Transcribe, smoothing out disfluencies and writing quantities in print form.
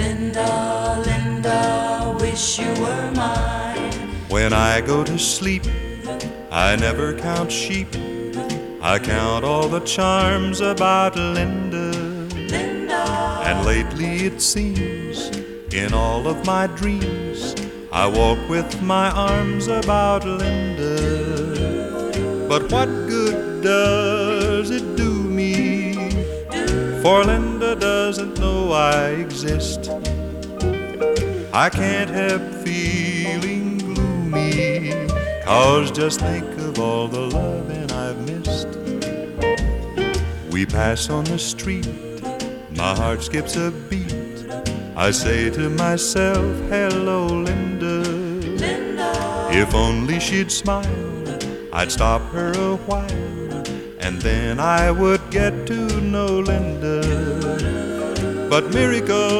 Linda, Linda, wish you were mine. When I go to sleep, I never count sheep. I count all the charms about Linda. Linda, And lately it seems, in all of my dreams, I walk with my arms about Linda. But what good does it do me? For Linda doesn't know I exist. I can't help feeling gloomy, 'cause just think of all the loving I've missed. We pass on the street, my heart skips a beat. I say to myself, hello, Linda. Linda, If only she'd smile, I'd stop her a while, and then I would get to know Linda. But miracle